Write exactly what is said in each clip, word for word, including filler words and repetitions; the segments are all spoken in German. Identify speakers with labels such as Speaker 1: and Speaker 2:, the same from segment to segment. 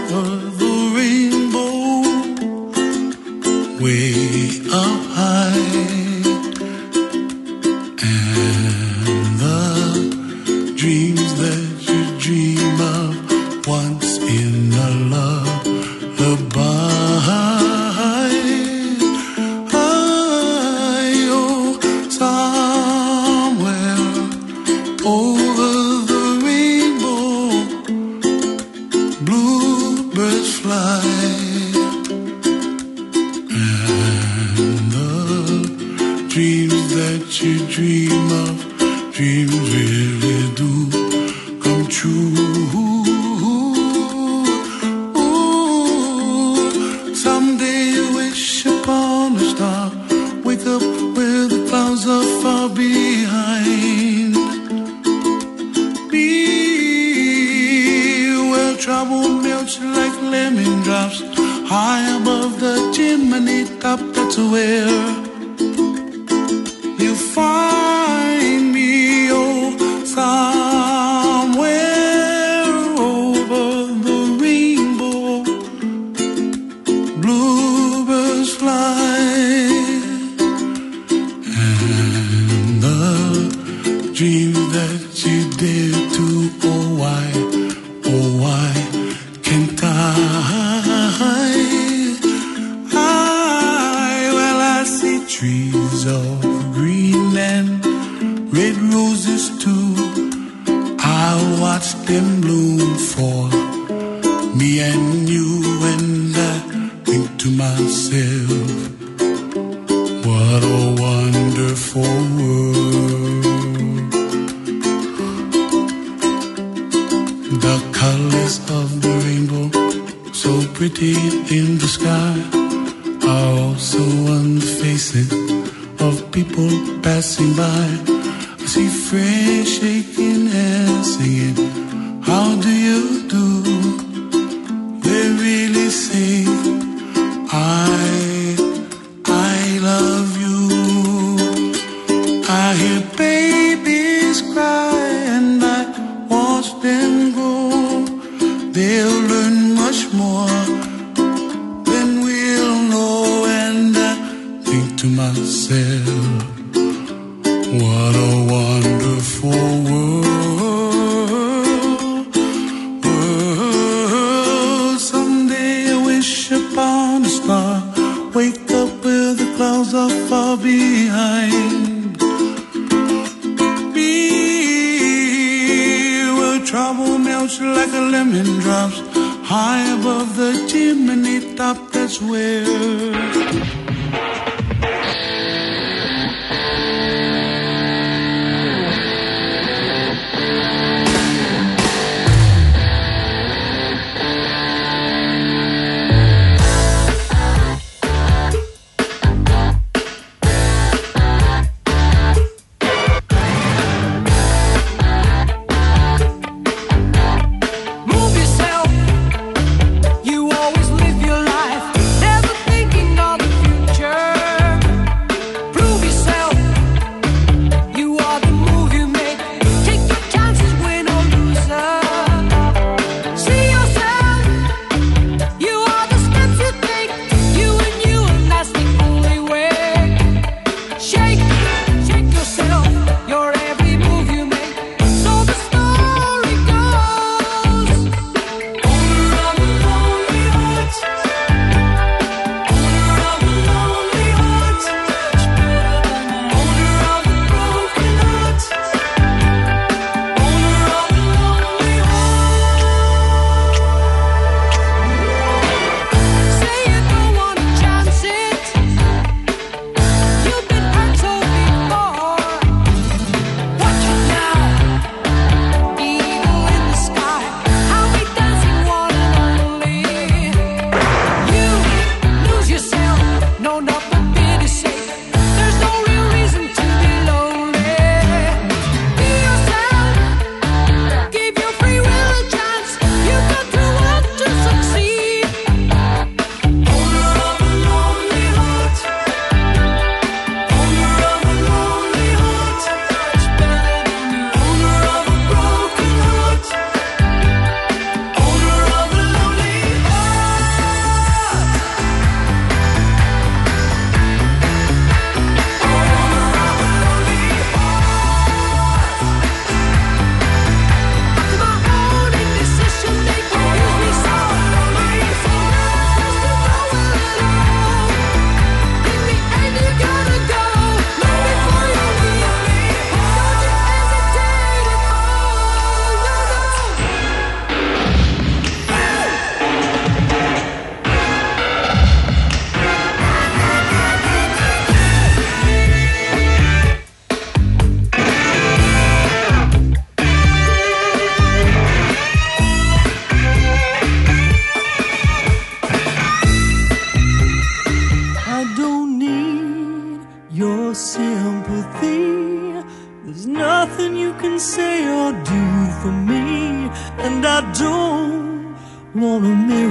Speaker 1: the rainbow, way up high, and the dreams that you dream of once in a lullaby. You dream of, dreams really do come true. Ooh, someday you wish upon a star, wake up where the clouds are far behind. Be where trouble melts like lemon drops, high above the chimney top. That's where find me, oh, somewhere over the rainbow. Bluebirds fly, and the dream that you dare to, oh why, oh why can't I? I, well, I see trees of and red roses too. I'll watch them bloom for me and you, and I think to myself, what a wonderful world. The colors of the rainbow, so pretty in the sky, are also on the faces of people passing by. I see friends shaking hands, singing, how do you do? They really say, I, I love you. I hear babies cry and I watch them grow. They'll learn much more than we'll know, and I think to myself, what a wonderful world, world. Someday I wish upon a star, wake up where the clouds are far behind. Be where trouble melts like a lemon drops, high above the chimney top. That's where
Speaker 2: Move yourself, you always live your life, never thinking of the future.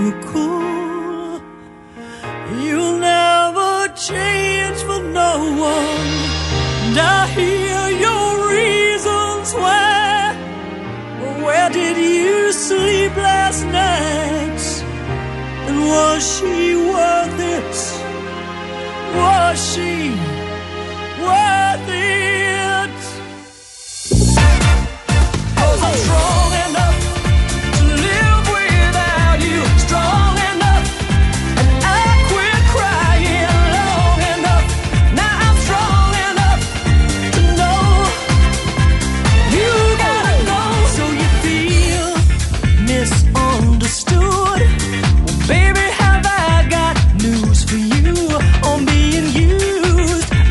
Speaker 2: were cool. You'll never change for no one, and I hear your reasons why. Where did you sleep last night? And was she worth it? Was she worth it? 'Cause I'm strong enough to live without you, strong enough, and I quit crying long enough. Now I'm strong enough to know you gotta go, so you feel misunderstood. Well, baby, have I got news for you? I'm being used,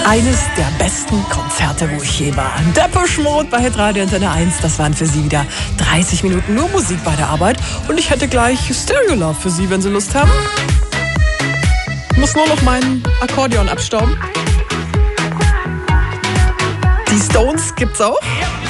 Speaker 3: Eines der besten Konzerte, wo ich je war. Depeche Mode bei Hitradio Antenne eins. Das waren für Sie wieder dreißig Minuten nur Musik bei der Arbeit. Und ich hätte gleich Stereo Love für Sie, wenn Sie Lust haben. Muss nur noch meinen Akkordeon abstauben. Die Stones gibt's auch.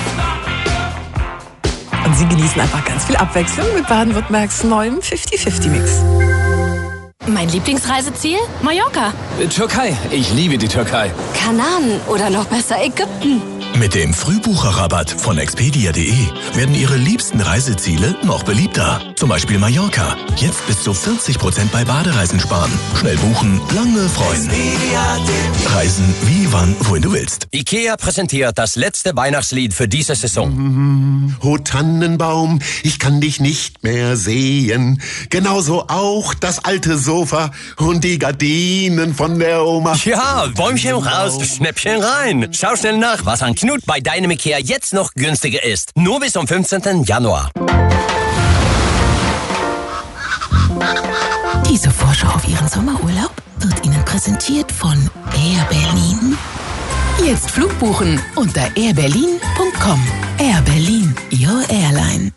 Speaker 3: Und Sie genießen einfach ganz viel Abwechslung mit Baden-Württembergs neuem fifty fifty Mix.
Speaker 4: Mein Lieblingsreiseziel? Mallorca.
Speaker 5: Türkei. Ich liebe die Türkei.
Speaker 4: Kanaren oder noch besser Ägypten.
Speaker 6: Mit dem Frühbucherrabatt von expedia punkt de werden Ihre liebsten Reiseziele noch beliebter. Zum Beispiel Mallorca. Jetzt bis zu vierzig Prozent bei Badereisen sparen. Schnell buchen, lange freuen. Reisen wie, wann, wohin du willst.
Speaker 7: IKEA präsentiert das letzte Weihnachtslied für diese Saison.
Speaker 8: O Tannenbaum, ich kann dich nicht mehr sehen. Genauso auch das alte Sofa und die Gardinen von der Oma.
Speaker 7: Ja, Bäumchen raus, Schnäppchen rein. Schau schnell nach, was an Knut bei deinem IKEA jetzt noch günstiger ist. Nur bis zum fünfzehnten Januar.
Speaker 9: Diese Vorschau auf Ihren Sommerurlaub wird Ihnen präsentiert von Air Berlin. Jetzt Flug buchen unter air berlin punkt com. Air Berlin, your airline.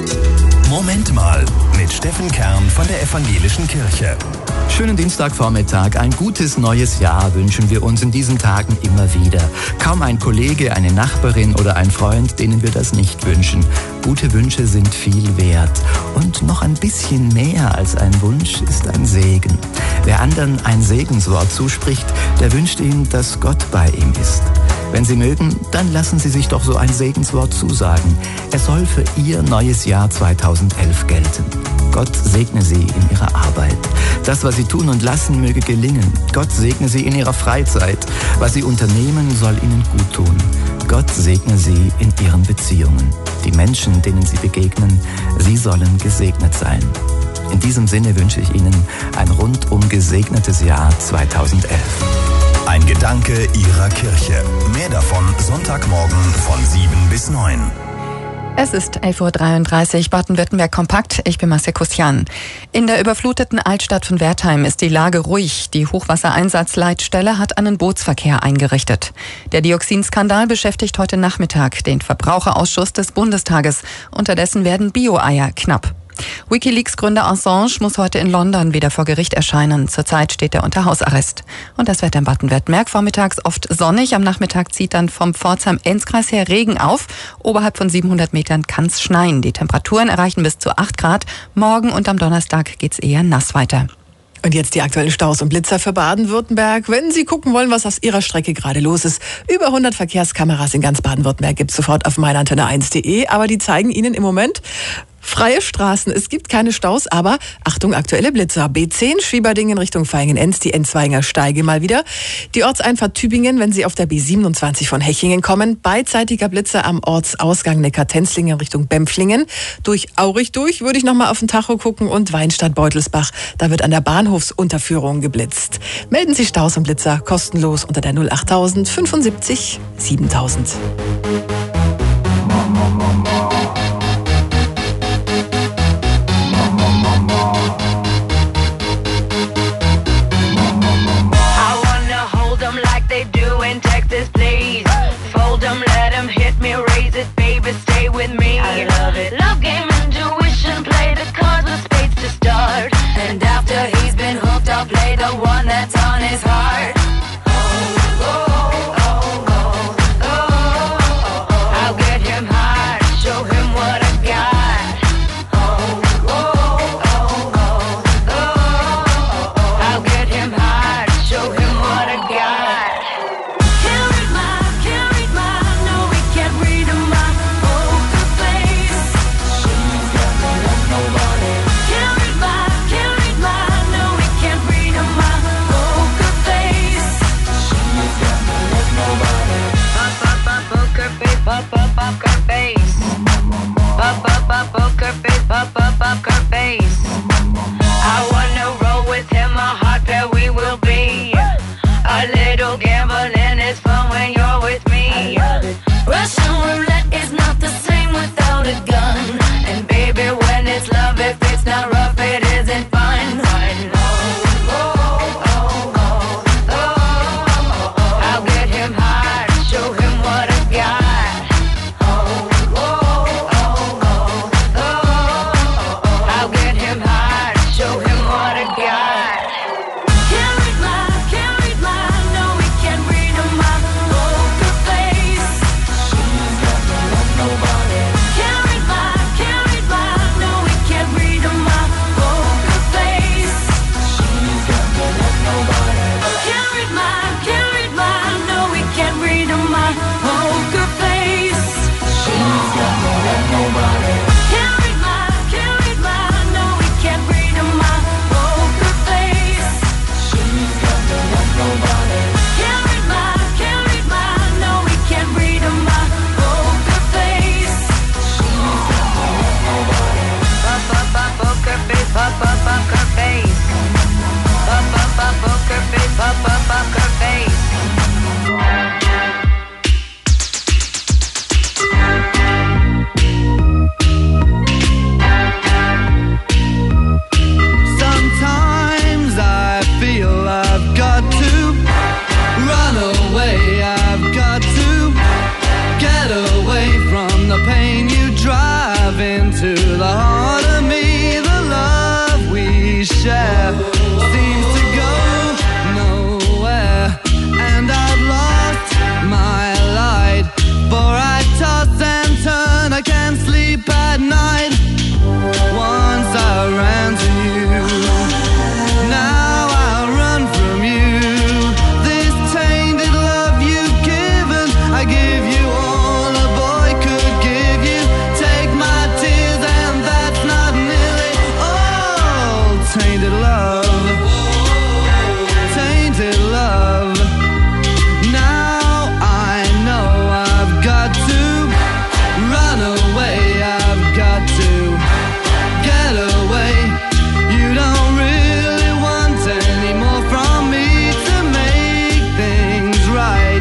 Speaker 6: Moment mal mit Steffen Kern von der Evangelischen Kirche.
Speaker 10: Schönen Dienstagvormittag, ein gutes neues Jahr wünschen wir uns in diesen Tagen immer wieder. Kaum ein Kollege, eine Nachbarin oder ein Freund, denen wir das nicht wünschen. Gute Wünsche sind viel wert. Und noch ein bisschen mehr als ein Wunsch ist ein Segen. Wer anderen ein Segenswort zuspricht, der wünscht ihm, dass Gott bei ihm ist. Wenn Sie mögen, dann lassen Sie sich doch so ein Segenswort zusagen. Es soll für Ihr neues Jahr zweitausendelf gelten. Gott segne Sie in Ihrer Arbeit. Das, was Sie tun und lassen, möge gelingen. Gott segne Sie in Ihrer Freizeit. Was Sie unternehmen, soll Ihnen gut tun. Gott segne Sie in Ihren Beziehungen. Die Menschen, denen Sie begegnen, sie sollen gesegnet sein. In diesem Sinne wünsche ich Ihnen ein rundum gesegnetes Jahr zweitausendelf.
Speaker 6: Ein Gedanke Ihrer Kirche. Mehr davon Sonntagmorgen von sieben bis neun.
Speaker 11: Es ist elf Uhr dreiunddreißig, Baden-Württemberg kompakt. Ich bin Marcia Kusian. In der überfluteten Altstadt von Wertheim ist die Lage ruhig. Die Hochwassereinsatzleitstelle hat einen Bootsverkehr eingerichtet. Der Dioxinskandal beschäftigt heute Nachmittag den Verbraucherausschuss des Bundestages. Unterdessen werden Bio-Eier knapp. WikiLeaks-Gründer Assange muss heute in London wieder vor Gericht erscheinen. Zurzeit steht er unter Hausarrest. Und das Wetter in Baden-Württemberg vormittags oft sonnig. Am Nachmittag zieht dann vom Pforzheim-Enzkreis her Regen auf. Oberhalb von siebenhundert Metern kann es schneien. Die Temperaturen erreichen bis zu acht Grad. Morgen und am Donnerstag geht's eher nass weiter.
Speaker 3: Und jetzt die aktuellen Staus und Blitzer für Baden-Württemberg. Wenn Sie gucken wollen, was auf Ihrer Strecke gerade los ist, über hundert Verkehrskameras in ganz Baden-Württemberg gibt's sofort auf meinantenne eins punkt de. Aber die zeigen Ihnen im Moment freie Straßen. Es gibt keine Staus, aber Achtung, aktuelle Blitzer. B zehn, Schwieberdingen Richtung Vaihingen-Enz, die Enzweiger Steige mal wieder. Die Ortseinfahrt Tübingen, wenn Sie auf der B siebenundzwanzig von Hechingen kommen. Beidseitiger Blitzer am Ortsausgang Neckar-Tenzlingen Richtung Bempflingen. Durch Aurich durch würde ich nochmal auf den Tacho gucken und Weinstadt-Beutelsbach. Da wird an der Bahnhofsunterführung geblitzt. Melden Sie Staus und Blitzer kostenlos unter der null achttausend fünfundsiebzig siebentausend.
Speaker 2: Play the one that's on his heart. Oh, oh, oh, oh, oh.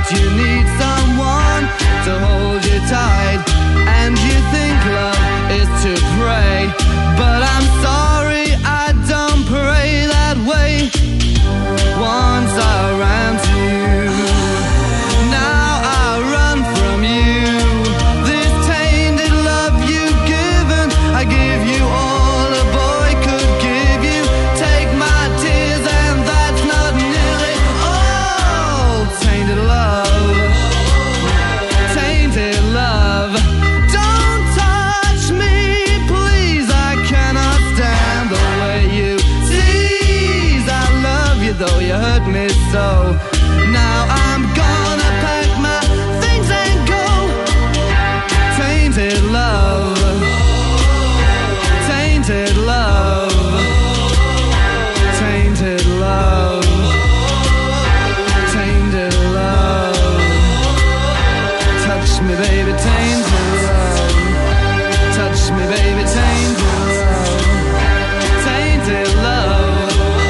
Speaker 2: you need someone to hold you tight, and you think love is to pray, but I'm sorry, I don't pray that way. Once I ran to you, now I run from you. This tainted love you've given, I give you all a boy could give you. Take my tears and that's not nearly all. Tainted love, tainted love. Don't touch me, please, I cannot stand the way you tease. I love you though you hurt me so. Now I'm gonna pack my things and go. Tainted love, tainted love, tainted love, tainted love. Touch me, baby, tainted love. Touch me, baby, tainted love. Tainted love.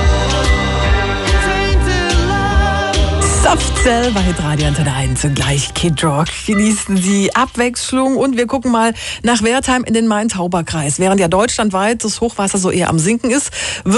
Speaker 2: Tainted love.
Speaker 3: Softzell bei Radio Antenne eins und gleich Kid Rock. Genießen Sie Abwechslung und wir gucken mal nach Wertheim in den Main-Tauber-Kreis. Während ja deutschlandweit das Hochwasser so eher am Sinken ist,